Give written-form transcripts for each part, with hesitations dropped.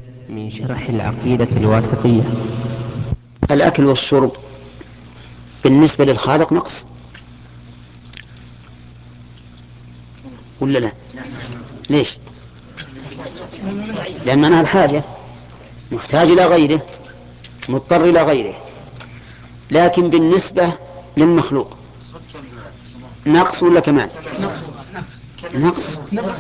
من شرح العقيدة الواسطية. الأكل والشرب بالنسبة للخالق نقص ولا لا؟ ليش؟ لأن معناها الحاجة، محتاج إلى غيره، مضطر إلى غيره. لكن بالنسبة للمخلوق نقص ولا كمال؟ نقص.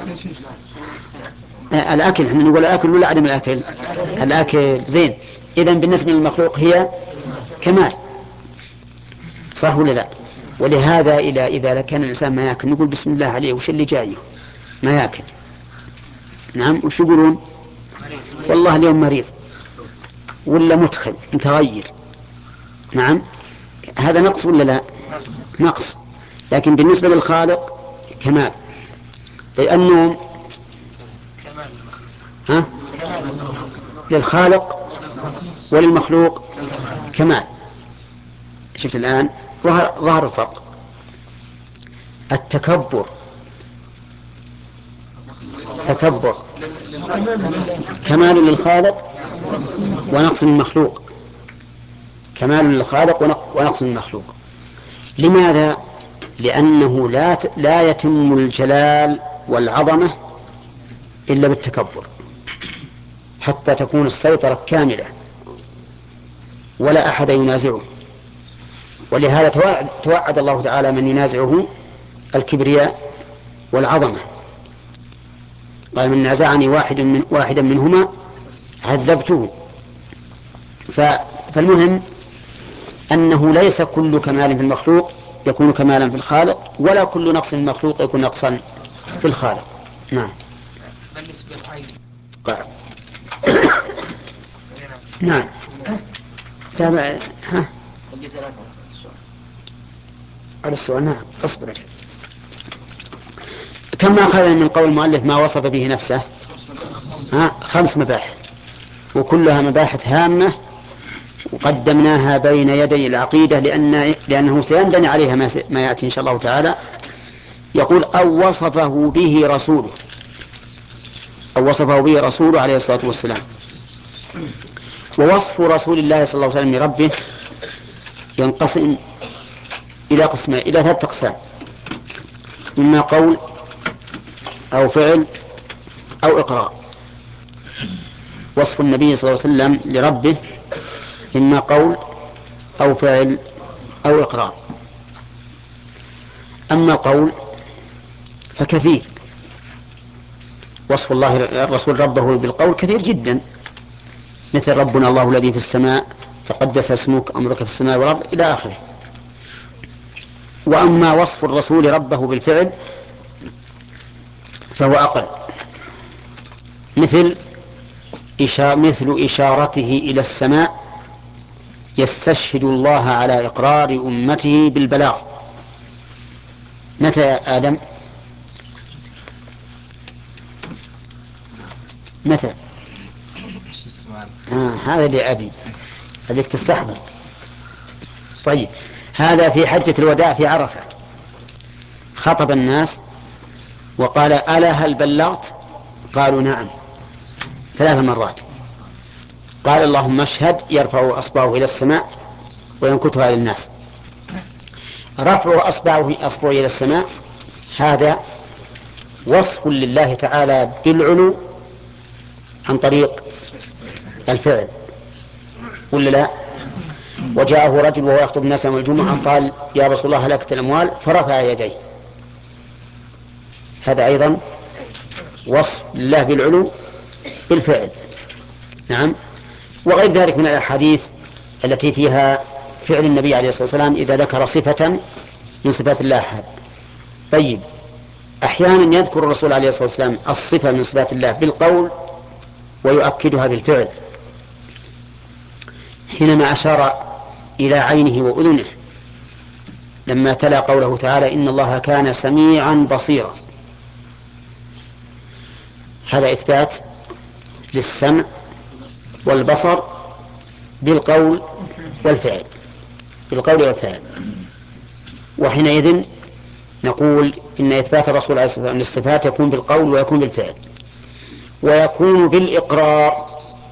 الأكل احنا نقول الأكل ولا عدم الأكل؟ الأكل. زين، إذن بالنسبة للمخلوق هي كمال، صح ولا لا؟ ولهذا إذا كان الإنسان ما يأكل نقول بسم الله عليه، وش اللي جايه ما يأكل؟ نعم، وش يقولون؟ والله اليوم مريض ولا متغير. نعم، هذا نقص ولا لا؟ نقص. لكن بالنسبة للخالق كمال. لأنه ها؟ للخالق وللمخلوق كمال. شفت الآن ظهر الفرق. التكبر كمال للخالق ونقص للمخلوق. كمال للخالق ونقص للمخلوق. لماذا؟ لأنه لا يتم الجلال والعظمة إلا بالتكبر، حتى تكون السيطرة كاملة ولا أحد ينازعه. ولهذا توعد الله تعالى من ينازعه الكبرياء والعظمة. قال من نازعني واحدا منهما عذبته. فالمهم أنه ليس كل كمال في المخلوق يكون كمالا في الخالق، ولا كل نقص في المخلوق يكون نقصا في الخالق. نعم. بالنسبة للعين. نعم. تابع. ها؟ على السؤال. نعم، اصبر. كما أخذنا من قول المؤلف ما وصف به نفسه 5 مباحث، وكلها مباحث هامة، وقدمناها بين يدي العقيدة لأنه سينبني عليها ما يأتي إن شاء الله تعالى. يقول أو وصفه به رسوله عليه الصلاة والسلام. ووصف رسول الله صلى الله عليه وسلم لربه ينقسم إلى 3 أقسام: إما قول أو فعل أو إقرار. وصف النبي صلى الله عليه وسلم لربه إما قول أو فعل أو إقرار. أما القول فكثير. وصف الله الرسول ربه بالقول كثير جدا، مثل ربنا الله الذي في السماء تقدس اسمك أمرك في السماء والأرض إلى آخره. وأما وصف الرسول ربه بالفعل فهو أقل، مثل إشارته إلى السماء يستشهد الله على إقرار أمته بالبلاغ. متى يا آدم؟ متى؟ هذا لأبي، أبيك تستحضر. طيب، هذا في حجة الوداع في عرفة، خطب الناس وقال ألا هل بلغت؟ قالوا نعم 3 مرات. قال اللهم اشهد، يرفع أصبعه إلى السماء وينكتها للناس. رفع أصبعه إلى السماء هذا وصف لله تعالى بالعلو عن طريق الفعل، ولا لا؟ وجاءه رجل وهو يخطب الناس يوم الجمعة قال يا رسول الله هلكت الأموال، فرفع يديه. هذا أيضا وصف لله بالعلو بالفعل. نعم. وغير ذلك من الأحاديث التي فيها فعل النبي عليه الصلاة والسلام إذا ذكر صفة من صفات الله أحد. طيب، أحيانا يذكر الرسول عليه الصلاة والسلام الصفة من صفات الله بالقول ويؤكدها بالفعل، حينما أشار إلى عينه وأذنه لما تلا قوله تعالى إن الله كان سميعا بصيرا. هذا إثبات للسمع والبصر بالقول والفعل. وحينئذ نقول إن إثبات الرسول عليه الصلاة والسلام للصفات يكون بالقول ويكون بالفعل ويكون بالإقرار.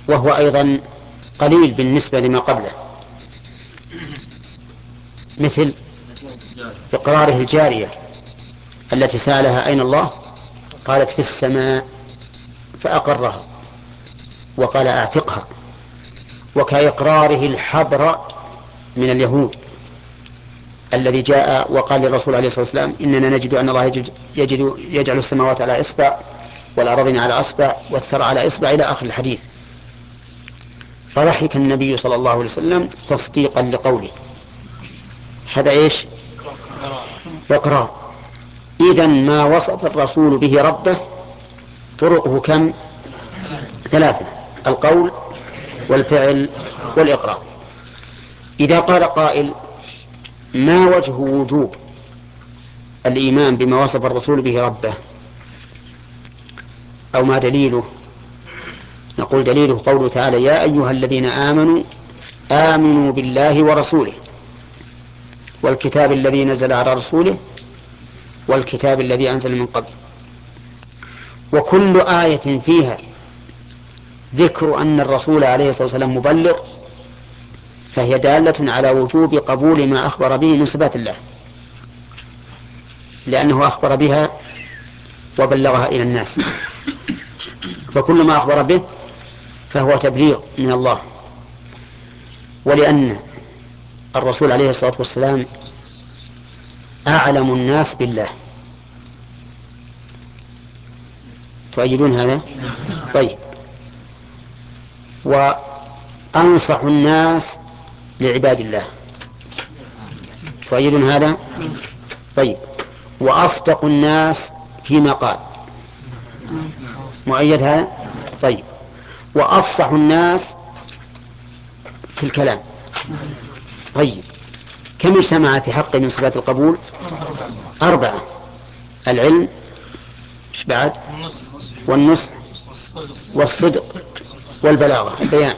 وهو أيضا قليل بالنسبة لما قبله، مثل إقراره الجارية التي سألها أين الله قالت في السماء فأقرها وقال أعتقها، وكإقراره الحبر من اليهود الذي جاء وقال للرسول عليه الصلاة والسلام إننا نجد أن الله يجعل السماوات على إصبع والأراضين على أصبع والثرى على إصبع إلى آخر الحديث. فضحك النبي صلى الله عليه وسلم تصديقا لقوله. هذا إيش؟ إقرار. إذن ما وصف الرسول به ربه طرقه كم؟ 3: القول والفعل والإقرار. إذا قال قائل ما وجه وجوب الإيمان بما وصف الرسول به ربه أو ما دليله؟ نقول دليله قوله تعالى يا أيها الذين آمنوا آمنوا بالله ورسوله والكتاب الذي نزل على رسوله والكتاب الذي أنزل من قبل. وكل آية فيها ذكر أن الرسول عليه الصلاة والسلام مبلغ فهي دالة على وجوب قبول ما أخبر به من صفات الله، لأنه أخبر بها وبلغها إلى الناس، فكل ما أخبر به فهو تبليغ من الله. ولأن الرسول عليه الصلاة والسلام أعلم الناس بالله. تؤيدون هذا؟ طيب. وأنصح الناس لعباد الله. تؤيدون هذا؟ طيب. وأصدق الناس فيما قال. مؤيد هذا؟ طيب. وأفصح الناس في الكلام. طيب. كم اجتمع في حق من صفات القبول؟ 4: العلم، ايش بعد؟ والنصح والصدق والبلاغة، البيان.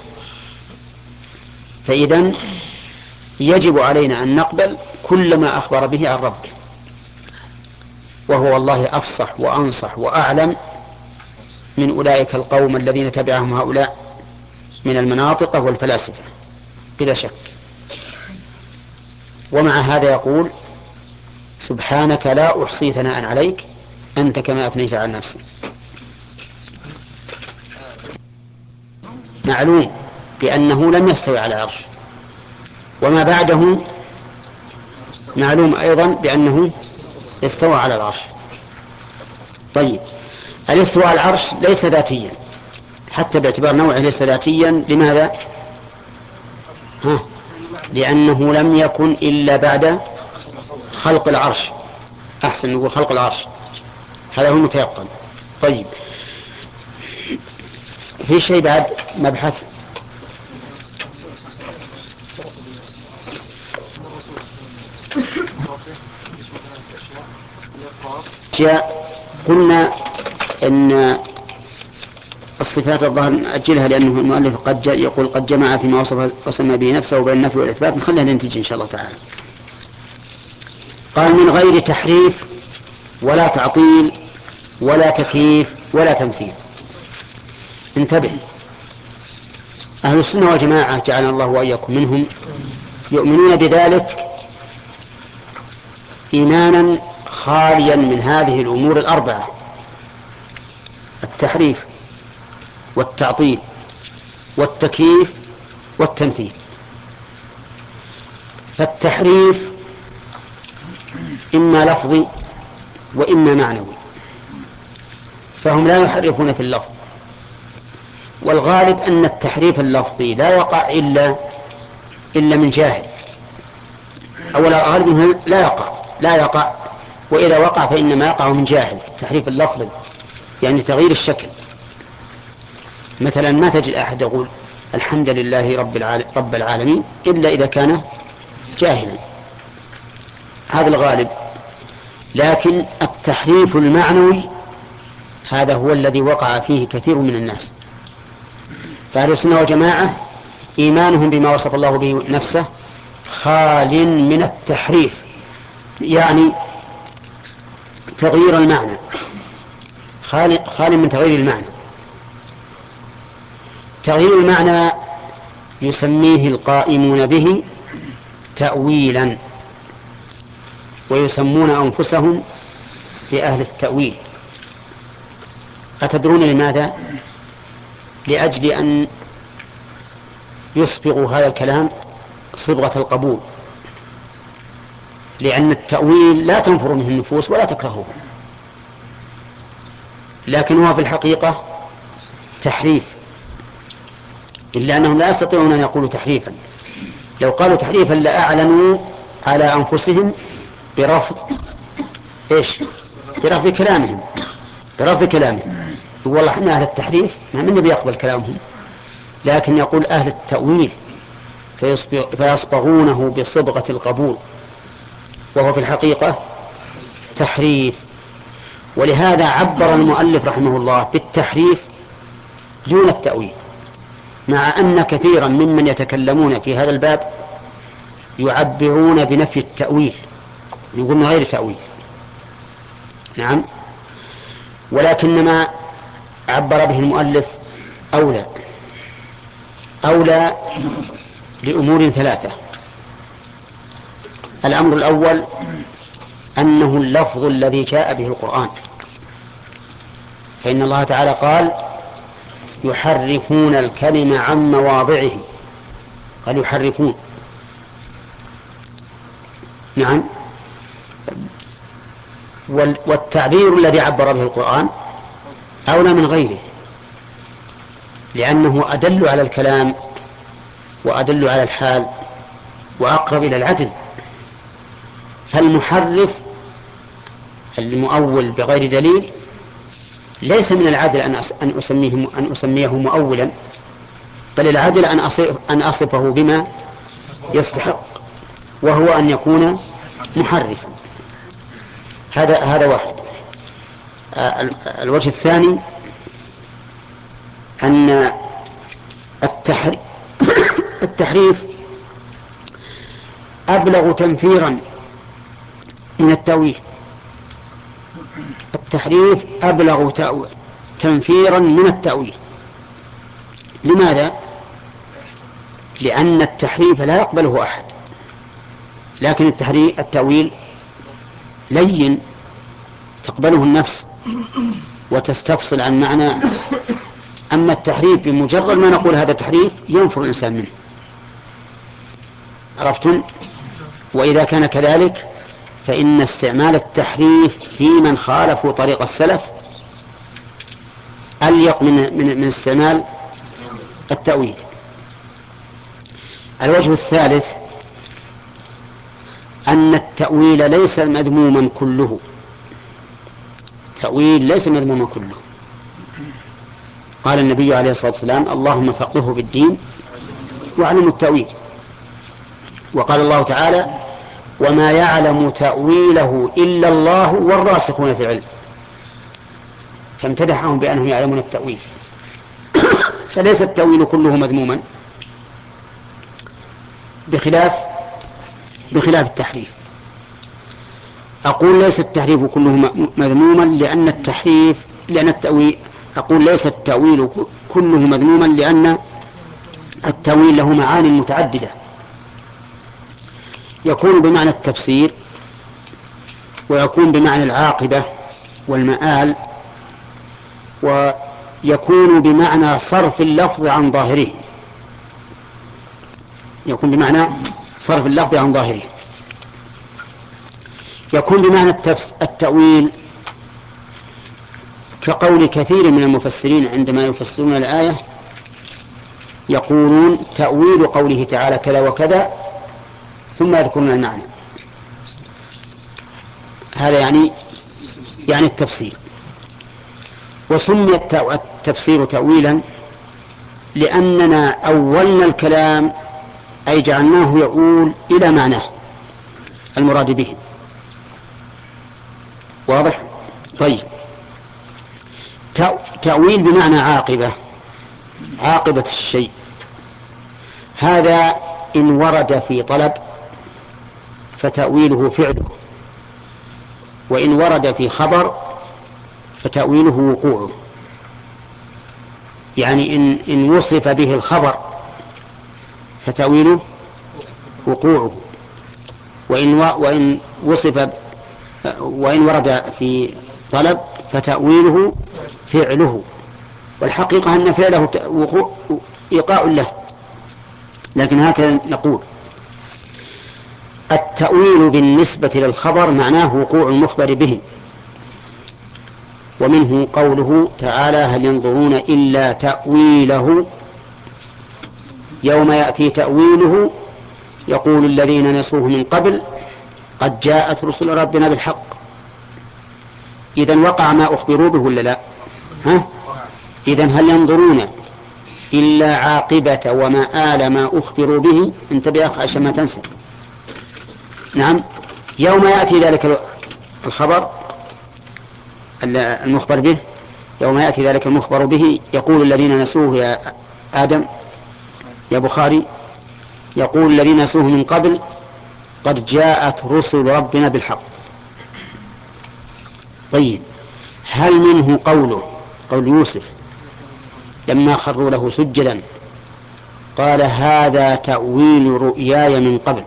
فإذن يجب علينا أن نقبل كل ما أخبر به عن ربه، وهو والله أفصح وأنصح وأعلم من أولئك القوم الذين تبعهم هؤلاء من المناطق والفلاسفة بلا شك. ومع هذا يقول سبحانك لا أحصي ثناء عليك أنت كما أثنيت على نفسي. معلوم بأنه لم يستوي على العرش، وما بعده معلوم أيضا بأنه استوى على العرش. طيب. الاستواء على العرش ليس ذاتيا حتى باعتبار نوعه ليس ذاتيا. لماذا؟ لأنه لم يكن إلا بعد خلق العرش. أحسن نقول خلق العرش، هذا هو المتيقن. طيب. في شيء بعد مبحث؟ قلنا أن الصفات الظاهر نأجلها لأنه المؤلف يقول قد جمع فيما وصف وسمى به نفسه وبين النفي والإثبات، نخليها ننتج إن شاء الله تعالى. قال من غير تحريف ولا تعطيل ولا تكييف ولا تمثيل. انتبه، أهل السنة والجماعة جعلنا الله وإياكم منهم يؤمنون بذلك إيمانا خاليا من هذه الأمور 4: التحريف والتعطيل والتكييف والتمثيل. فالتحريف إما لفظي وإما معنوي، فهم لا يحرفون في اللفظ، والغالب أن التحريف اللفظي لا يقع إلا من جاهل، أو الغالب أنه لا يقع، وإذا وقع فإنما يقع من جاهل. التحريف اللفظي يعني تغيير الشكل. مثلا ما تجد أحد يقول الحمد لله رب العالمين إلا إذا كان جاهلا، هذا الغالب. لكن التحريف المعنوي هذا هو الذي وقع فيه كثير من الناس. فأهل السنة والجماعة إيمانهم بما وصف الله به نفسه خال من التحريف، يعني تغيير المعنى، خال من تغيير المعنى. تغيير المعنى يسميه القائمون به تأويلا، ويسمون أنفسهم بأهل التأويل. أتدرون لماذا؟ لأجل أن يصبغوا هذا الكلام صبغة القبول، لأن التأويل لا تنفر منه النفوس ولا تكرهه، لكن هو في الحقيقة تحريف، إلا أنهم لا يستطيعون أن يقولوا تحريفا. لو قالوا تحريفا لأعلنوا على أنفسهم برفض إيش؟ برفض كلامهم، برفض كلامهم. والله احنا أهل التحريف، ما من بيقبل كلامهم، لكن يقول أهل التأويل فيصبغونه بصبغة القبول، وهو في الحقيقة تحريف. ولهذا عبر المؤلف رحمه الله بالتحريف دون التأويل، مع أن كثيرا ممن يتكلمون في هذا الباب يعبرون بنفي التأويل، يقولون غير تأويل. نعم، ولكن ما عبر به المؤلف أولى لأمور ثلاثة. الأمر الأول أنه اللفظ الذي جاء به القرآن، فإن الله تعالى قال يحرفون الكلمة عن مواضعه، قال يحرفون. نعم، والتعبير الذي عبر به القرآن أولى من غيره، لأنه أدل على الكلام وأدل على الحال وأقرب إلى العدل. فالمحرف المؤول بغير دليل ليس من العدل أن أسميه مؤولا، بل العدل أن أصفه بما يستحق، وهو أن يكون محرفا. هذا واحد. الوجه الثاني أن التحريف أبلغ تنفيرا من التأويل. التحريف أبلغ تنفيرا من التأويل. لماذا؟ لأن التحريف لا يقبله أحد، لكن التأويل لين تقبله النفس وتستفصل عن معنى. أما التحريف بمجرد ما نقول هذا تحريف ينفر الإنسان منه. عرفتم؟ وإذا كان كذلك فإن استعمال التحريف في من خالفوا طريق السلف أليق من استعمال التأويل. الوجه الثالث أن التأويل ليس مذموما كله، التأويل ليس مذموما كله. قال النبي عليه الصلاة والسلام اللهم فقهه بالدين وعلم التأويل. وقال الله تعالى وما يعلم تأويله إلا الله والراسخون في العلم، فامتدحهم بأنهم يعلمون التأويل. فليس التأويل كله مذموما، بخلاف التحريف. أقول ليس التحريف كله مذموما لأن التأويل، أقول ليس التأويل كله مذموما لأن التأويل له معاني متعددة، يكون بمعنى التفسير، ويكون بمعنى العاقبة والمآل، ويكون بمعنى صرف اللفظ عن ظاهره، يكون بمعنى صرف اللفظ عن ظاهره. يكون بمعنى التأويل كقول كثير من المفسرين عندما يفسرون الآية يقولون تأويل قوله تعالى كذا وكذا ثم يذكرون المعنى. هذا يعني التفسير. وسمي التفسير تأويلا لأننا أولنا الكلام، أي جعلناه يؤول إلى معناه المراد به. واضح؟ طيب، تأويل بمعنى عاقبة الشيء. هذا إن ورد في طلب فتأويله فعله، وإن ورد في خبر فتأويله وقوعه. يعني إن وصف به الخبر فتأويله وقوعه، وإن وصف وإن ورد في طلب فتأويله فعله. والحقيقة أن فعله إيقاع له، لكن هكذا نقول. التأويل بالنسبة للخبر معناه وقوع المخبر به، ومنه قوله تعالى: هل ينظرون إلا تأويله يوم يأتي تأويله يقول الذين نسوه من قبل قد جاءت رسل ربنا بالحق. إذن وقع ما أخبروا به ولا لا؟ إذن هل ينظرون إلا عاقبة ومآل ما أخبروا به؟ انتبه يا أخي عشان ما تنسى. نعم، يوم يأتي ذلك الخبر المخبر به، يوم يأتي ذلك المخبر به يقول الذين نسوه يا آدم يا بخاري، يقول الذين نسوه من قبل قد جاءت رسل ربنا بالحق. طيب، هل منه قول يوسف لما خروا له سجدا قال: هذا تأويل رؤياي من قبل؟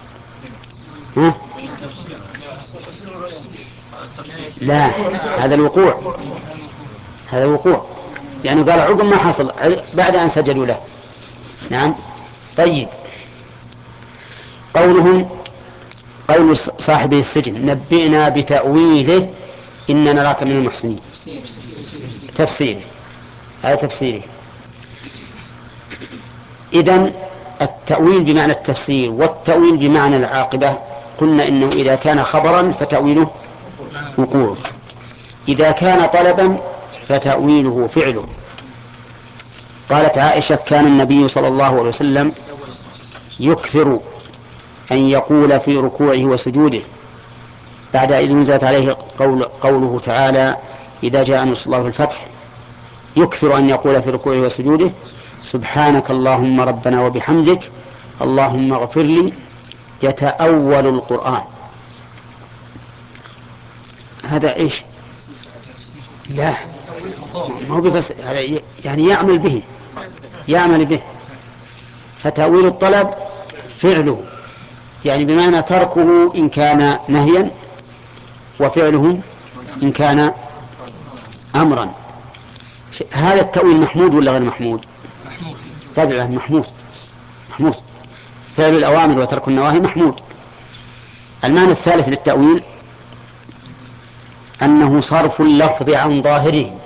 لا، هذا الوقوع يعني قال عقب ما حصل بعد أن سجدوا له. نعم. طيب، قول صاحب السجن: نبئنا بتأويله إننا نراك من المحسنين. تفسيره، هذا تفسيره. إذن التأويل بمعنى التفسير، والتأويل بمعنى العاقبة. قلنا إنه إذا كان خبرا فتأويله وقوعه، إذا كان طلبا فتأويله فعله. قالت عائشة: كان النبي صلى الله عليه وسلم يكثر أن يقول في ركوعه وسجوده بعد إذ نزلت عليه قوله تعالى: إذا جاء نصر الله الفتح، يكثر أن يقول في ركوعه وسجوده: سبحانك اللهم ربنا وبحمدك اللهم اغفر لي. يتأول القرآن. هذا إيش؟ لا، ما هو بفسر، هذا يعني يعمل به. فتأويل الطلب فعله، يعني بمعنى تركه إن كان نهيا، وفعله إن كان أمرا. هذا التأويل محمود ولا غير محمود؟ طبعا محمود. فعل الأوامر وترك النواهي محمود. المعنى الثالث للتأويل أنه صرف اللفظ عن ظاهره.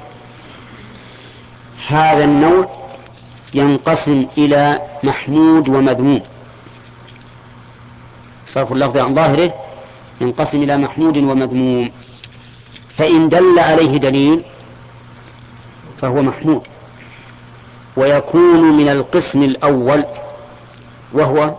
هذا النوع ينقسم إلى محمود ومذموم. صرف اللفظ عن ظاهره ينقسم إلى محمود ومذموم. فإن دل عليه دليل فهو محمود، ويكون من القسم الأول وهو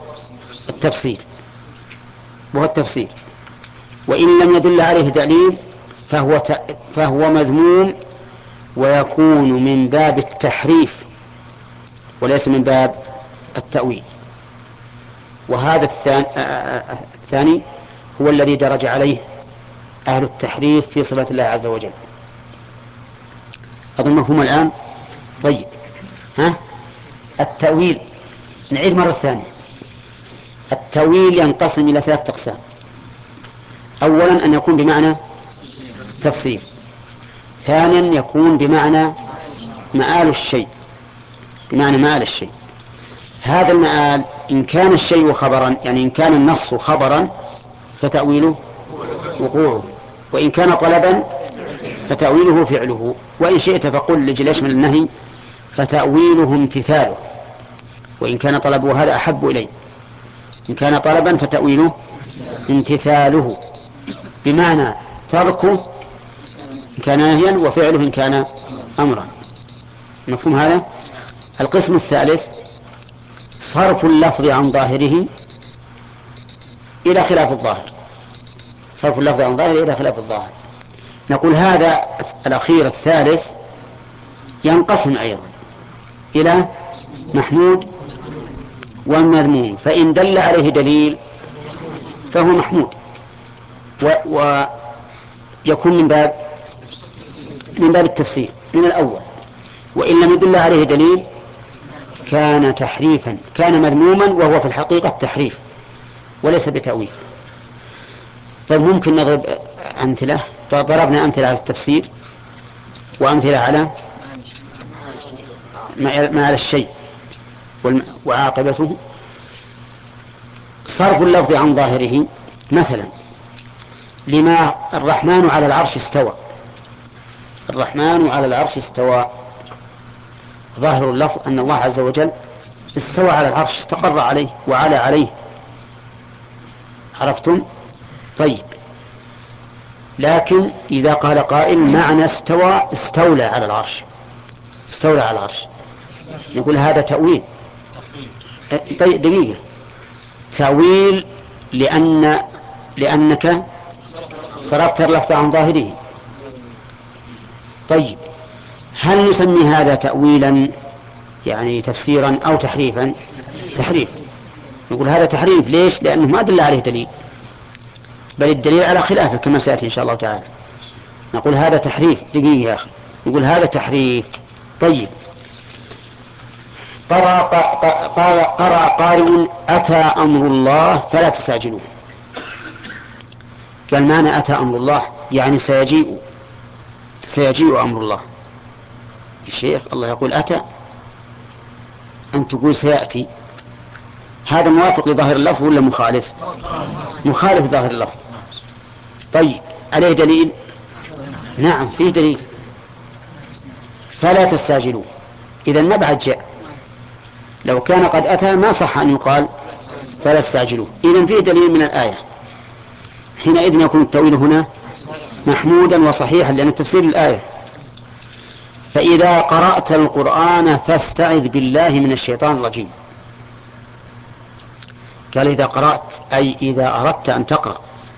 التفسير. وإن لم يدل عليه دليل فهو مذموم، ويكون من باب التحريف وليس من باب التأويل. وهذا الثاني هو الذي درج عليه أهل التحريف في صفات الله عز وجل. أظن مفهوم الآن؟ طيب، التأويل نعيد مرة ثانية. التأويل ينقسم إلى 3 أقسام. أولا أن يكون بمعنى تفسير. ثانيا يكون بمعنى مآل الشيء، هذا المآل إن كان الشيء خبرا، يعني إن كان النص خبرا فتأويله وقوعه، وإن كان طلبا فتأويله فعله. وإن شئت فقل لجل يشمل النهي فتأويله امتثاله، وإن كان طلبه هذا أحب إليه. إن كان طلبا فتأويله امتثاله، بمعنى تركه إن كان نهيا وفعله إن كان أمرا. مفهوم هذا؟ القسم الثالث صرف اللفظ عن ظاهره إلى خلاف الظاهر. نقول هذا الأخير الثالث ينقسم أيضا إلى محمود ومذموم. فإن دل عليه دليل فهو محمود، ويكون من باب التفسير من الأول. وإن لم يدل عليه دليل كان تحريفا، كان مذموما، وهو في الحقيقة تحريف وليس بتأويل. طيب ممكن نضرب أمثلة. ضربنا أمثلة على التفسير وأمثلة على ما على الشيء وعاقبته. صرف اللفظ عن ظاهره، مثلا لما الرحمن على العرش استوى، الرحمن على العرش استوى، ظاهر اللفظ أن الله عز وجل استوى على العرش، استقر عليه وعلى عليه. عرفتم؟ طيب، لكن إذا قال قائل معنى استوى استولى على العرش، استولى على العرش، نقول هذا تأويل. طيب دقيقة، تأويل لأنك صرفت اللفظ عن ظاهره. طيب هل نسمي هذا تأويلا يعني تفسيرا أو تحريفا؟ تحريف. نقول هذا تحريف. ليش؟ لأنه ما دل عليه دليل، بل الدليل على خلافه كما سيأتي إن شاء الله تعالى. نقول هذا تحريف. دقيقة يا أخي، نقول هذا تحريف. طيب، قرأ قارئ أتى أمر الله فلا تستعجلوه. قال معنى أتى أمر الله يعني سيجيء أمر الله. الشيخ الله يقول أتى، أن تقول سيأتي، هذا موافق لظاهر اللفظ ولا مخالف؟ مخالف ظاهر اللفظ. طيب عليه دليل؟ نعم فيه دليل، فلا تستعجلوه. إذا ما بعد جاء، لو كان قد أتى ما صح أن يقال فلا تستعجلوه. إذن فيه دليل من الآية، حينئذ يكون التأويل هنا محمودا وصحيحا لأن تفسير الآية. فإذا قرأت القرآن فاستعذ بالله من الشيطان الرجيم. قال إذا قرأت أي إذا أردت أن تقرأ.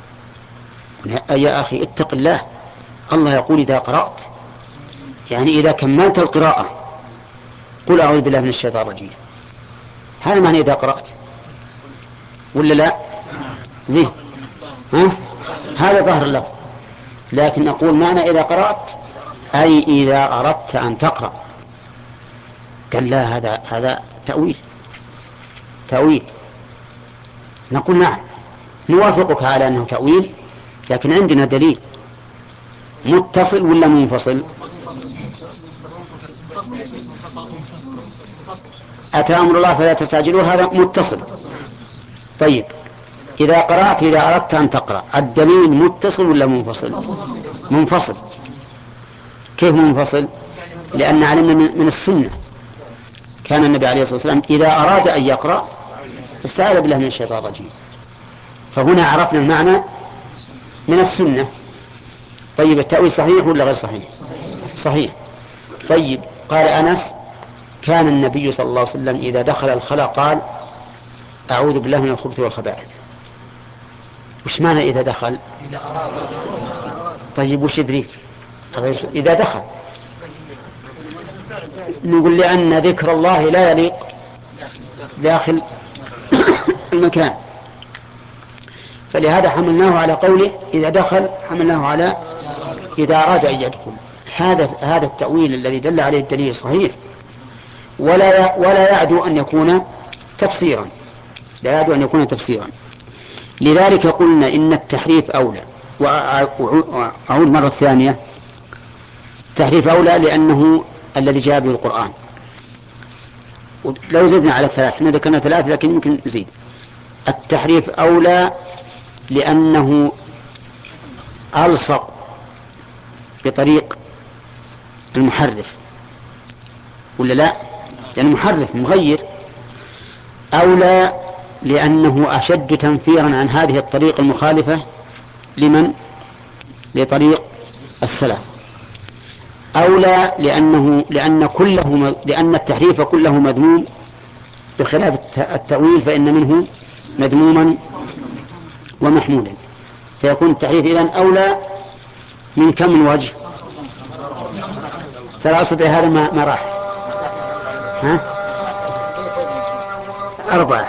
يا أخي اتق الله، الله يقول إذا قرأت، يعني إذا كملت القراءة قل أعوذ بالله من الشيطان الرجيم. هذا معنى إذا قرأت ولا لا؟ زين، هذا ظهر اللفظ. لكن نقول معنى إذا قرأت أي إذا أردت أن تقرأ. قال لا، هذا تأويل. نقول نعم نوافقك على أنه تأويل، لكن عندنا دليل متصل ولا منفصل؟ أتى أمر الله فلا تستعجلوه، هذا متصل. طيب إذا قرأت إذا أردت أن تقرأ، الدليل متصل ولا منفصل؟ منفصل. كيف منفصل؟ لأن علمنا من السنة كان النبي عليه الصلاة والسلام إذا أراد أن يقرأ استعاذ بالله من الشيطان الرجيم، فهنا عرفنا المعنى من السنة. طيب التأويل صحيح ولا غير صحيح؟ صحيح. طيب قال أنس كان النبي صلى الله عليه وسلم إذا دخل الخلاء قال أعوذ بالله من الخبث والخبائث. وش معنى إذا دخل؟ طيب وش يدريك إذا دخل؟ نقول لأن ذكر الله لا يليق داخل المكان، فلهذا حملناه على قوله إذا دخل، حملناه على إذا أراد أن يدخل. هذا التأويل الذي دل عليه الدليل صحيح، ولا يعدو أن يكون تفسيرا، لا يعدو أن يكون تفسيرا. لذلك قلنا إن التحريف أولى. وأعود مرة ثانية، التحريف أولى لأنه الذي جاء به القرآن. لو زدنا على 3، احنا ذكرنا 3 لكن يمكن نزيد. التحريف أولى لأنه ألصق بطريق المحرف، ولا لا؟ لأنه محرف مغير. أولى لأنه أشد تنفيرا عن هذه الطريق المخالفة لطريق السلف. أولى لأن التحريف كله مذموم، بخلاف التأويل فإن منه مذموما ومحمودا. فيكون التحريف إذن أولى من كم من وجه؟ ترى أصبع هذا ما راح، 4.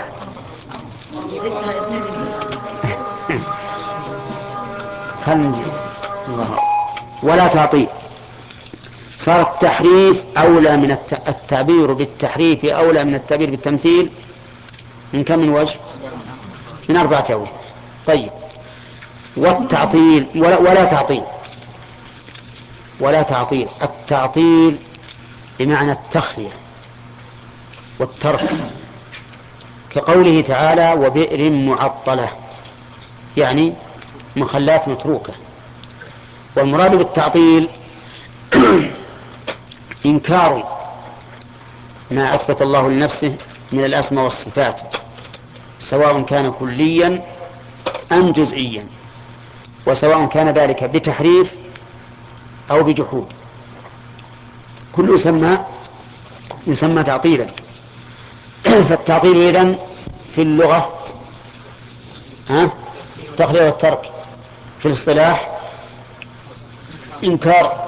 خلنا نجي. ولا تعطيل. صار التحريف أولى من التعبير بالتحريف أولى من التعبير بالتمثيل من كم من وجه؟ من 4 أوجه. طيب، والتعطيل ولا تعطيل. التعطيل بمعنى التخلية والترك، كقوله تعالى وبئر معطلة، يعني مخلات متروكة. والمراد بالتعطيل إنكار ما أثبت الله لنفسه من الأسماء والصفات، سواء كان كليا أم جزئيا، وسواء كان ذلك بتحريف أو بجحود، كل يسمى تعطيلا. فالتعطيل إذن في اللغة التخلية والترك، في الاصطلاح إنكار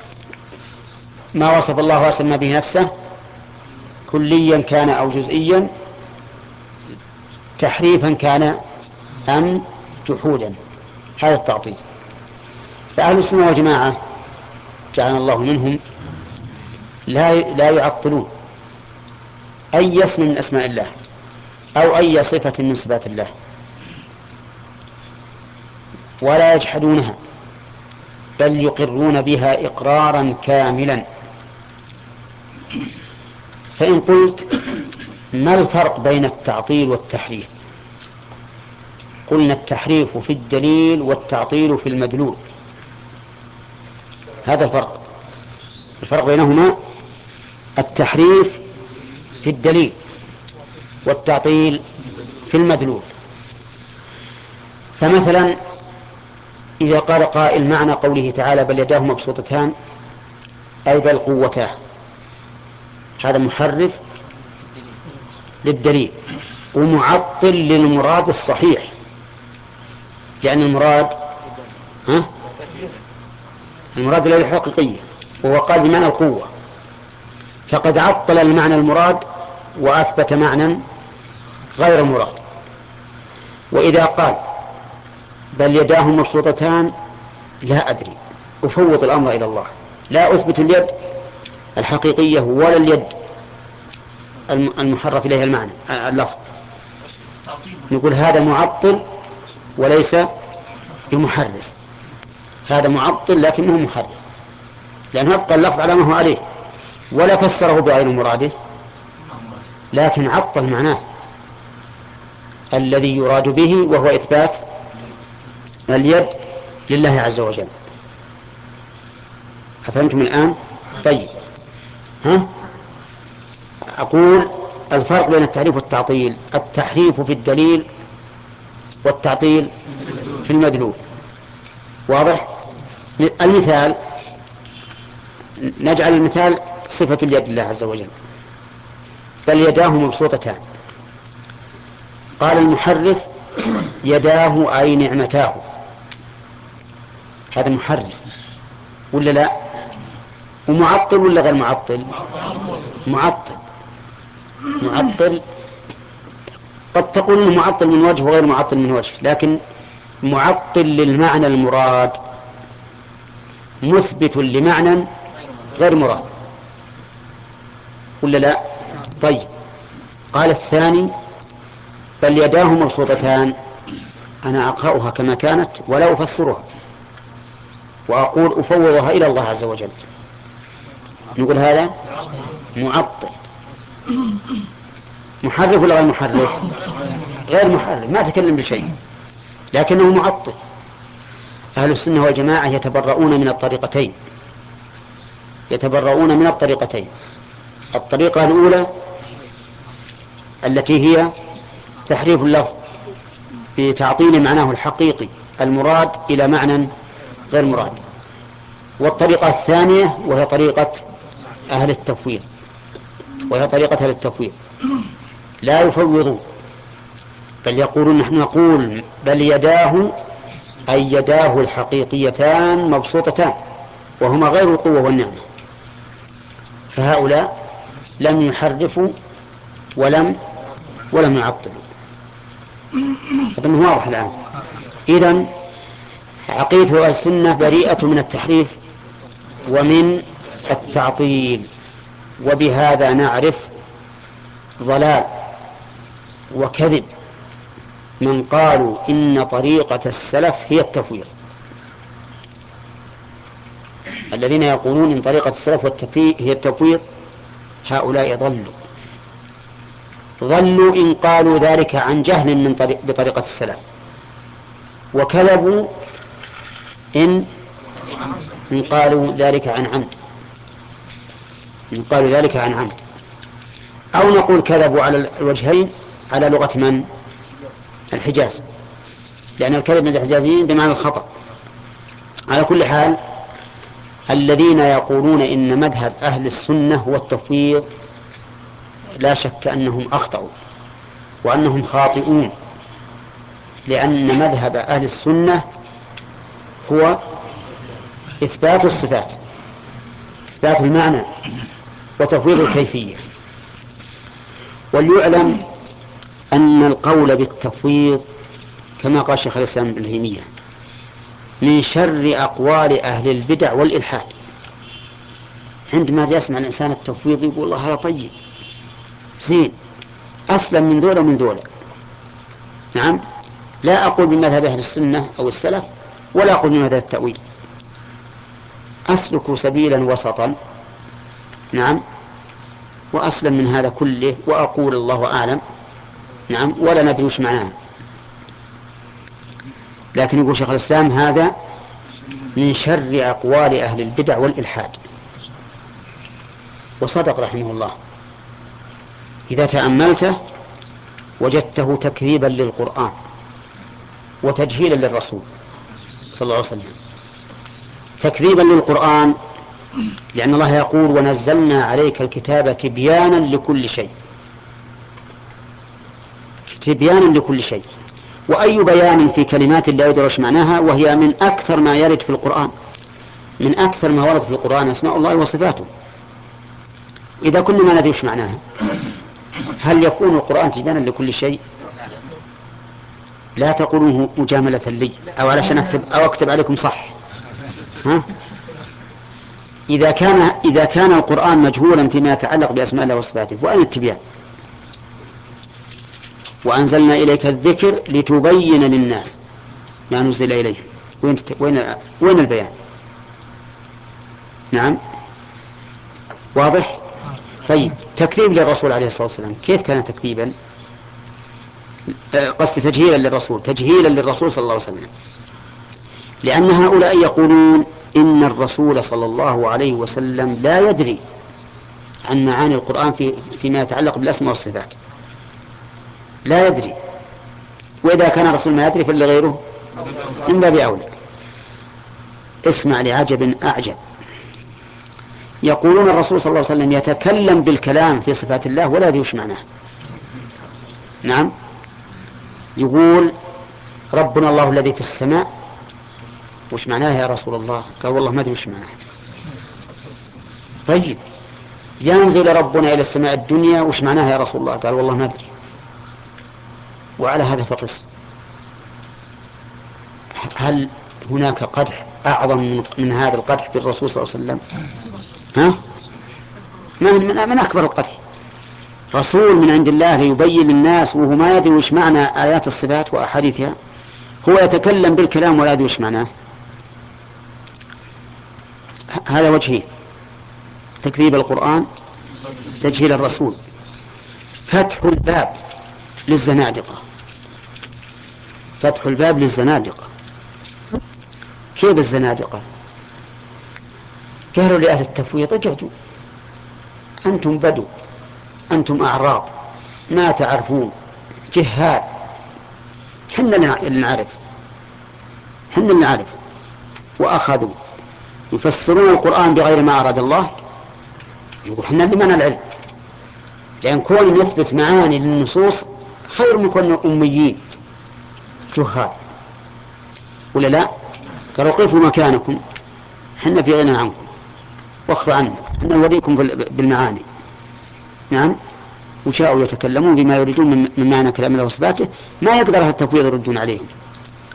ما وصف الله وسمى به نفسه كليا كان أو جزئيا، تحريفا كان أم جحودا، هذا التعطيل. فأهل السنة والجماعة جعلنا الله منهم لا يعطلون أي اسم من أسماء الله أو أي صفة من صفات الله، ولا يجحدونها، بل يقرون بها إقرارا كاملا. فإن قلت ما الفرق بين التعطيل والتحريف؟ قلنا التحريف في الدليل والتعطيل في المدلول. هذا الفرق بينهما التحريف في الدليل والتعطيل في المدلول. فمثلا إذا قال قائل معنى قوله تعالى بل يداه مبسوطتان أي بل قوتاه، هذا محرف للدليل ومعطل للمراد الصحيح، لأن المراد الذي حقيقية، وهو قال بمعنى القوة، فقد عطل المعنى المراد وأثبت معنى غير المراد. وإذا قال بل يداه مبسوطتان لا أدري، أفوض الأمر إلى الله، لا أثبت اليد الحقيقية ولا اليد المحرف إليها المعنى اللفظ، نقول هذا معطل وليس بمحرف، هذا معطل لكنه محرف، لأنه يبقى اللفظ على ما هو عليه ولا فسره بغير مراده، لكن عطل معناه الذي يراد به، وهو إثبات اليد لله عز وجل. أفهمتم الآن؟ طيب، أقول الفرق بين التحريف والتعطيل: التحريف في الدليل والتعطيل في المدلول. واضح؟ المثال، نجعل المثال صفة اليد لله عز وجل، بل يداه مبسوطتان. قال المحرف يداه أي نعمتاه، هذا محرف ولا لا؟ ومعطل ولا غير معطل؟ معطل. قد تقول انه معطل من وجه وغير معطل من وجه، لكن معطل للمعنى المراد، مثبت لمعنى غير مراد، ولا لا؟ طيب، قال الثاني بل يداه مبسوطتان، أنا أقرأها كما كانت ولا أفسرها، وأقول أفوضها إلى الله عز وجل، نقول هذا معطل. محرف ولا غير محرف؟ غير محرف، ما تكلم بشيء، لكنه معطل. أهل السنة والجماعة يتبرؤون من الطريقتين، الطريقة الأولى التي هي تحريف اللفظ بتعطيل معناه الحقيقي المراد إلى معنى غير مراد، والطريقة الثانية وهي طريقة أهل التفويض، لا يفوضون، بل يقولون نحن نقول بل يداه أي يداه الحقيقيتان مبسوطتان، وهما غير القوة والنعمة. فهؤلاء لم يحرفوا ولم يعطلوا. هذا واضح الآن. إذن عقيدة السنة بريئة من التحريف ومن التعطيل. وبهذا نعرف ضلال وكذب من قالوا إن طريقة السلف هي التفويض. الذين يقولون إن طريقة السلف هي التفويض هؤلاء ضلوا إن قالوا ذلك عن جهل بطريقة السلف، وكذبوا إن قالوا ذلك عن عمد. أو نقول كذبوا على الوجهين على لغة من؟ الحجاز، لأن الكذب من الحجازيين بمعنى الخطأ. على كل حال الذين يقولون إن مذهب أهل السنة هو التفويض لا شك أنهم أخطأوا وأنهم خاطئون، لأن مذهب أهل السنة هو إثبات الصفات، إثبات المعنى وتفويض الكيفية. وليعلم أن القول بالتفويض كما قال شيخ الإسلام ابن تيمية من شر أقوال أهل البدع والإلحاد. عندما يسمع الإنسان التفويض يقول الله هذا طيب زين أسلم من ذولا ومن ذولا. نعم، لا أقول بمذهب أهل السنة أو السلف ولا أقول بمذهب التأويل، أسلك سبيلا وسطا. نعم، وأسلم من هذا كله وأقول الله أعلم. نعم، ولا ندري وش معناه. لكن يقول شيخ الإسلام هذا من شر أقوال أهل البدع والإلحاد، وصدق رحمه الله. إذا تأملته وجدته تكذيبا للقرآن وتجهيلا للرسول صلى الله عليه وسلم. تكذيبا للقرآن لأن الله يقول ونزلنا عليك الكتاب تبيانا لكل شيء، تبيانا لكل شيء. وأي بيان في كلمات لا يدرش معناها، وهي من أكثر ما يرد في القرآن، من أكثر ما ورد في القرآن أسماء الله وصفاته. إذا كنا ما ندري وش معناها هل يكون القرآن تبيانا لكل شيء؟ لا تقولوه مجاملة لي أو علشان أكتب عليكم صح. ها؟ إذا كان القرآن مجهولا فيما يتعلق بأسماء الله وصفاته وأين التبيان؟ وأنزلنا إليك الذكر لتبين للناس ما نزل إليهم. وين البيان؟ نعم، واضح. طيب، تكذيب للرسول عليه الصلاة والسلام كيف كان تكذيبا؟ قصد تجهيلا للرسول، تجهيلا للرسول صلى الله عليه وسلم، لأن هؤلاء يقولون إن الرسول صلى الله عليه وسلم لا يدري عن معاني القرآن فيما يتعلق بالأسماء والصفات، لا يدري. وإذا كان الرسول ما يدري فاللي غيره من باب أولى. اسمع لعجب أعجب، يقولون الرسول صلى الله عليه وسلم يتكلم بالكلام في صفات الله ولا يدري وش معناه. نعم، يقول ربنا الله الذي في السماء، وش معناه يا رسول الله؟ قال والله ما أدري وش معناه. طيب، ينزل ربنا إلى السماء الدنيا، وش معناه يا رسول الله؟ قال والله ما أدري. وعلى هذا فقس، هل هناك قدح أعظم من هذا القدح بالرسول صلى الله عليه وسلم؟ ها؟ من أكبر القدح. رسول من عند الله ليبين للناس وهو ما يدري وش معنى آيات الصفات وأحاديثها، هو يتكلم بالكلام ولا يدري وش معناه. هذا وجهين: تكذيب القرآن، تجهيل الرسول. فتح الباب للزنادقة، فتح الباب للزنادقة. كيف الزنادقة؟ قالوا لأهل التفويض اقعدوا، أنتم بدو، أنتم أعراب ما تعرفون، جهال، حنا اللي نعرف. وأخذوا يفسرون القرآن بغير ما أراد الله. يقول حنا لمن العلم، لأن كون نثبت معاني للنصوص خير من كون أميين جهال، ولا لا؟ قالوا قفوا مكانكم، حنا في غنى عنكم، واخروا عنا، حنا نوريكم بالمعاني. نعم، وشاءوا يتكلمون بما يريدون من معنى كلام الله وصفاته. ما يقدر أهل التفويض يردون عليهم.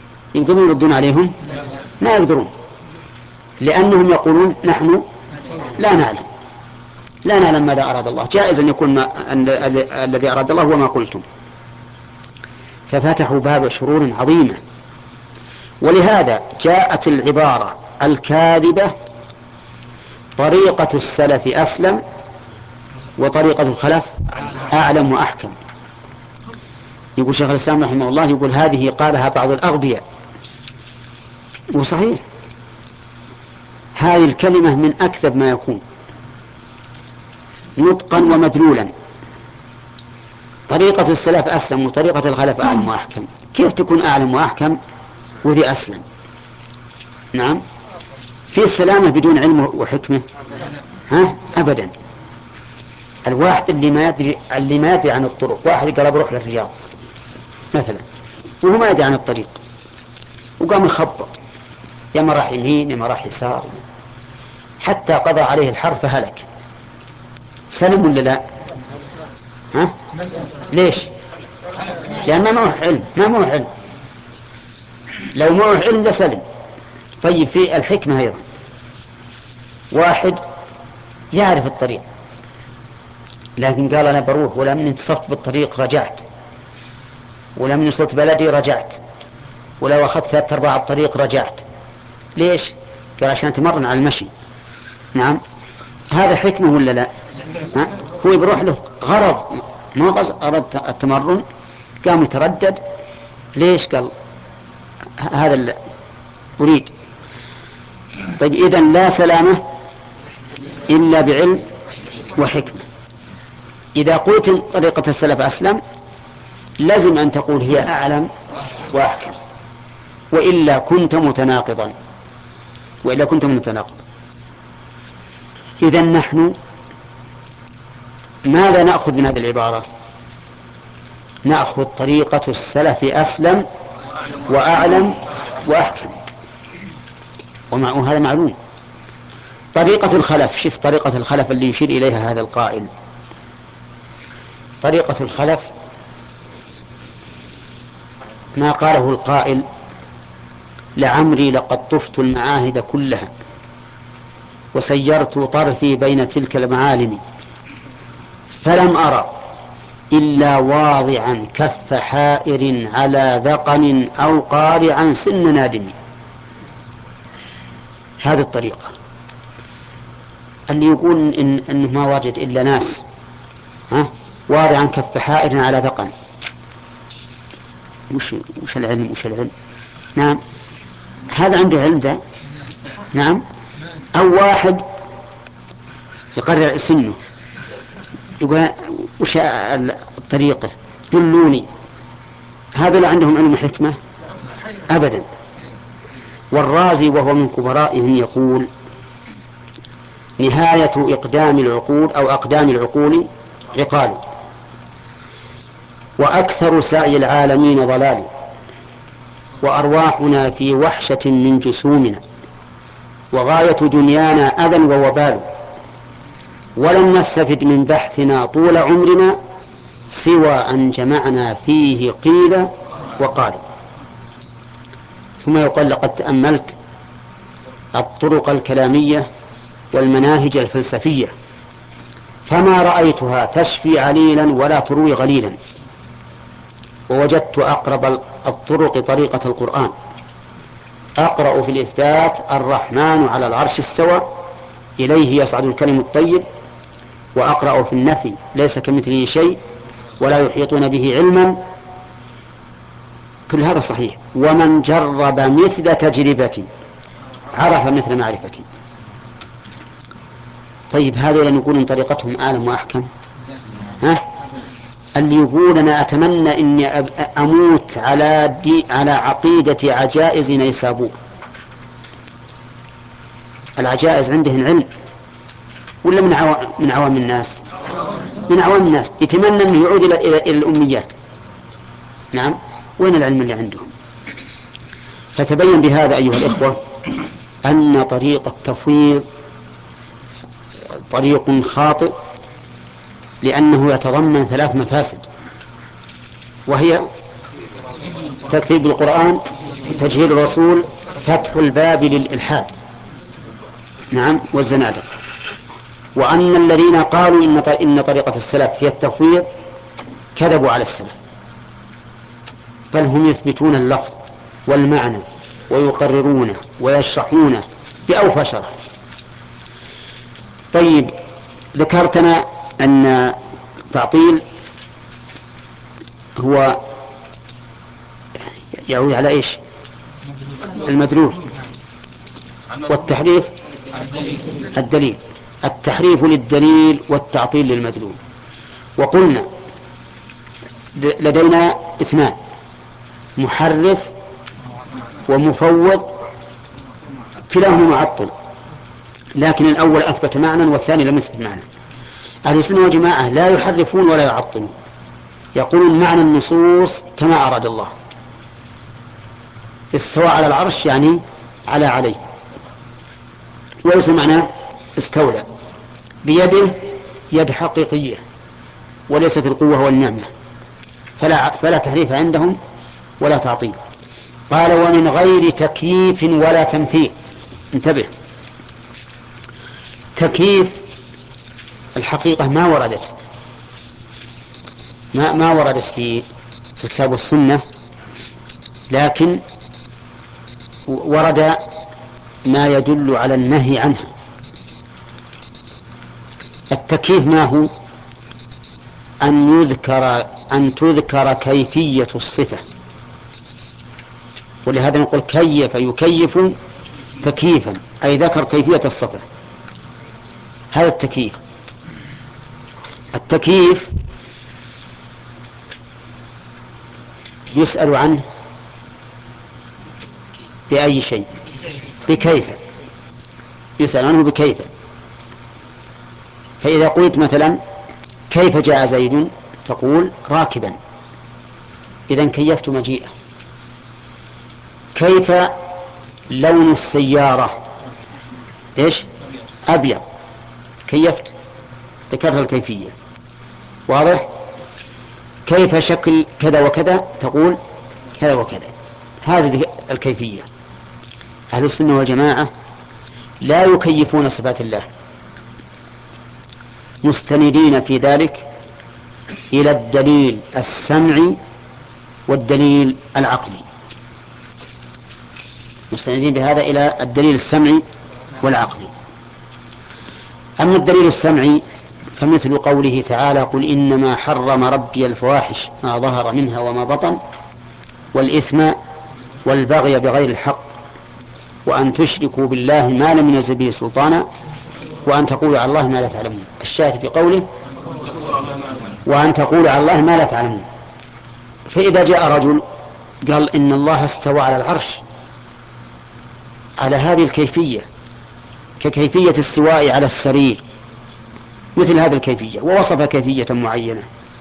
يقدرون يردون عليهم؟ ما يقدرون، لأنهم يقولون نحن لا نعلم ماذا أراد الله. جائز أن يكون الذي أراد الله هو ما قلتم. ففتحوا باب شرور عظيمة. ولهذا جاءت العبارة الكاذبة: طريقة السلف أسلم وطريقة الخلف أعلم وأحكم. يقول شيخ الإسلام رحمه الله، يقول هذه قالها بعض الأغبياء، وصحيح هذه الكلمة من أكذب ما يكون نطقا ومدلولا. طريقة السلف أسلم وطريقة الخلف أعلم وأحكم. كيف تكون أعلم وأحكم وذي أسلم؟ نعم، في السلامة بدون علم وحكمة؟ أبدا. الواحد اللي ما يدري عن الطرق، واحد قال بروح للرياض مثلا وهو ما يدري عن الطريق، وقام يخبط، يا ما راح يمين يا ما راح يسار، حتى قضى عليه الحر فهلك. سلم ولا لا؟ ليش؟ لأن ما هو علم. لو ما هو علم لسلم. طيب في الحكمة أيضا، واحد يعرف الطريق لكن قال أنا بروح، ولما انتصفت بالطريق رجعت، ولما وصلت بلدي رجعت، ولو أخذت 3/4 الطريق رجعت. ليش؟ قال عشان تمرن على المشي. نعم، هذا حكمة ولا لا؟ هو بيروح له غرض، ما بس أرد التمرن، قام يتردد. ليش؟ قال هذا اللي أريد. طيب إذن لا سلامة إلا بعلم وحكمة. إذا قلت طريقة السلف أسلم لازم أن تقول هي أعلم وأحكم، وإلا كنت متناقضا. إذن نحن ماذا نأخذ من هذه العبارة؟ نأخذ طريقة السلف أسلم وأعلم وأحكم، وهذا معلوم. طريقة الخلف، شوف طريقة الخلف اللي يشير إليها هذا القائل. طريقة الخلف ما قاله القائل: لعمري لقد طفت المعاهد كلها وسيرت طرفي بين تلك المعالم، فلم أرى إلا واضعا كف حائر على ذقن أو قارعا سن نادم. هذه الطريقة اللي يقول إنه ما وجد إلا ناس واضعا كف حائر على ذقن. وش العلم؟ نعم، هذا عنده علم ذا. نعم، أو واحد يقرع سنه يقول وش الطريقة دلوني. هذا لا عندهم علم حكمة أبدا. والرازي وهو من كبرائهم يقول: نهاية إقدام العقول أو أقدام العقول عقال، وأكثر سعي العالمين ضلال، وأرواحنا في وحشة من جسومنا، وغاية دنيانا أذى ووبال، ولم نستفد من بحثنا طول عمرنا سوى أن جمعنا فيه قيل وقال. ثم يقول: لقد تأملت الطرق الكلامية والمناهج الفلسفية فما رأيتها تشفي عليلا ولا تروي غليلا، ووجدت أقرب الطرق طريقة القرآن. أقرأ في الإثبات: الرحمن على العرش استوى إليه يصعد الكلم الطيب، وأقرأ في النفي: ليس كمثله شيء ولا يحيطون به علما. كل هذا صحيح. ومن جرب مثل تجربة عرف مثل معرفتي. طيب هذول نقول طريقتهم أعلم وأحكم؟ اللي يقول أنا أتمنى إني أموت على عقيدة عجائز نيسابور. العجائز عندهم علم ولا من عوام الناس؟ من عوام الناس. يتمنى أنه يعود إلى الأميات. نعم، وين العلم اللي عندهم؟ فتبين بهذا أيها الإخوة أن طريق التفويض طريق خاطئ، لأنه يتضمن 3 مفاسد، وهي تكذيب بالقرآن، تجهيل الرسول، فتح الباب للإلحاد، نعم، والزنادقة. وأن الذين قالوا إن طريقة السلف هي التفويض كذبوا على السلف، بل هم يثبتون اللفظ والمعنى ويقررونه ويشرحونه بأوفى شرح. طيب، ذكرتنا أن التعطيل هو يعود على إيش؟ المدلول. والتحريف الدليل. التحريف للدليل والتعطيل للمدلول. وقلنا لدينا اثنان: محرف ومفوض، كلاهما معطل، لكن الأول أثبت معنى والثاني لم يثبت معنى. أهل السنة والجماعة لا يحرفون ولا يعطلون، يقولون معنى النصوص كما أراد الله. استوى على العرش يعني عليه، وليس معناه استولى. بيده يد حقيقية وليست القوة والنعمة، فلا تحريف عندهم ولا تعطيل. قال: ومن غير تكييف ولا تمثيل. انتبه، تكييف الحقيقة ما وردت في كتاب السنة، لكن ورد ما يدل على النهي عنها. التكييف ما هو؟ أن تذكر كيفية الصفة، ولهذا نقول كيف يكيف تكييفا، أي ذكر كيفية الصفة. هذا التكييف. التكييف يسأل عنه بأي شيء؟ بكيف. يسأل عنه بكيف. فإذا قلت مثلا: كيف جاء زيد؟ تقول: راكبا. إذن كيفت مجيئه. كيف لون السيارة؟ إيش؟ أبيض. كيفت، ذكرت الكيفية. واضح؟ كيف شكل كذا وكذا؟ تقول كذا وكذا. هذه الكيفية. أهل السنة والجماعة لا يكيفون صفات الله، مستندين في ذلك إلى الدليل السمعي والدليل العقلي. مستندين بهذا إلى الدليل السمعي والعقلي. أما الدليل السمعي فمثل قوله تعالى: قل إنما حرم ربي الفواحش ما ظهر منها وما بطن والإثم والبغي بغير الحق وأن تشركوا بالله ما لم ينزل به سلطانا وأن تقولوا على الله ما لا تعلمون. الشاهد في قوله: وأن تقولوا على الله ما لا تعلمون. فإذا جاء رجل قال إن الله استوى على العرش على هذه الكيفية، ككيفية السواء على السرير، مثل هذه الكيفية، ووصف كيفية معينة،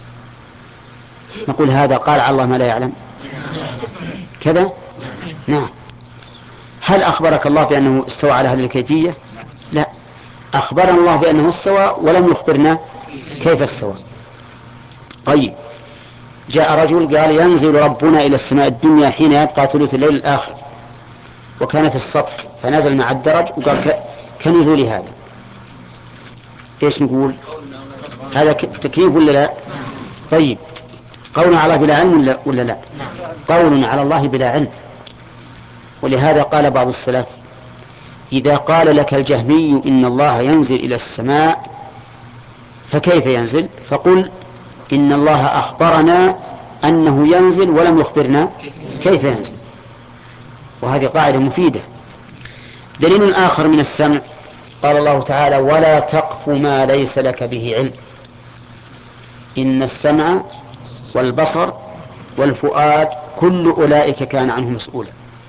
نقول هذا قال على الله ما لا يعلم كذا؟ نعم. هل أخبرك الله بأنه استوى على هذه الكيفية؟ لا، أخبرنا الله بأنه استوى ولم يخبرنا كيف استوى. طيب، جاء رجل قال ينزل ربنا إلى السماء الدنيا حين يبقى ثلث الليل الآخر، وكان في السطح فنزل مع الدرج وقال كنزول هذا. ايش نقول؟ هذا تكييف ولا لا؟ طيب، قولنا على الله بلا علم ولا لا؟ قولنا على الله بلا علم. ولهذا قال بعض السلف: إذا قال لك الجهمي إن الله ينزل إلى السماء فكيف ينزل؟ فقل إن الله أخبرنا أنه ينزل ولم يخبرنا كيف ينزل. وهذه قاعدة مفيدة. دليل آخر من السمع قال الله تعالى: ولا تقف ما ليس لك به علم إن السمع والبصر والفؤاد كل أولئك كان عنه مسؤولا.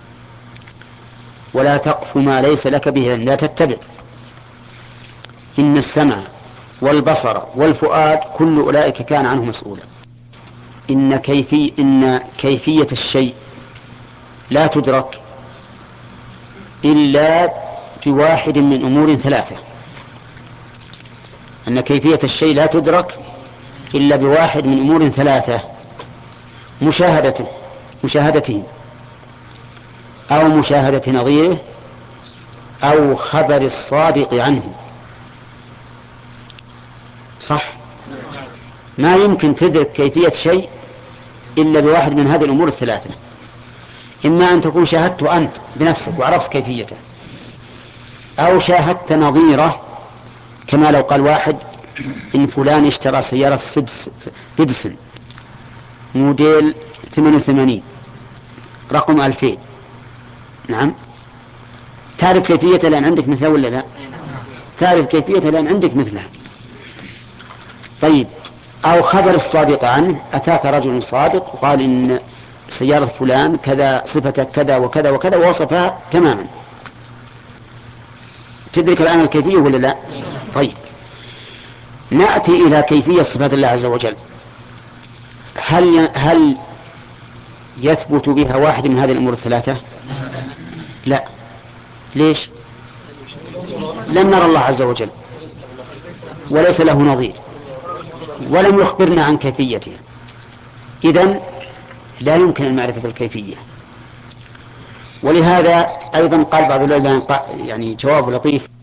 ولا تقف ما ليس لك به علم، لا تتبع. إن السمع والبصر والفؤاد كل أولئك كان عنه مسؤولا. إن كيفية الشيء لا تدرك إلا بواحد من أمور ثلاثة. أن كيفية الشيء لا تدرك إلا بواحد من أمور ثلاثة: مشاهدته أو مشاهدة نظيره أو خبر الصادق عنه. صح؟ ما يمكن تدرك كيفية شيء إلا بواحد من هذه الأمور الثلاثة. إما أن تكون شاهدت أنت بنفسك وعرفت كيفيته، أو شاهدت نظيره، كما لو قال واحد إن فلان اشترى سيارة سدس موديل 88 رقم 2000. نعم، تعرف كيفيته لأن عندك مثله ولا لا؟ تعرف كيفيته لأن عندك مثله. طيب، أو خبر الصادق عنه، أتاك رجل صادق وقال إن سيارة فلان كذا صفتها كذا وكذا وكذا ووصفها تماما. تدرك الآن الكيفية ولا لا؟ طيب، نأتي إلى كيفية صفات الله عز وجل. هل يثبت بها واحد من هذه الأمور الثلاثة؟ لا. ليش؟ لم نرى الله عز وجل وليس له نظير ولم يخبرنا عن كيفيته، إذن لا يمكن المعرفة الكيفية. ولهذا أيضا قال بعض العلماء يعني جواب لطيف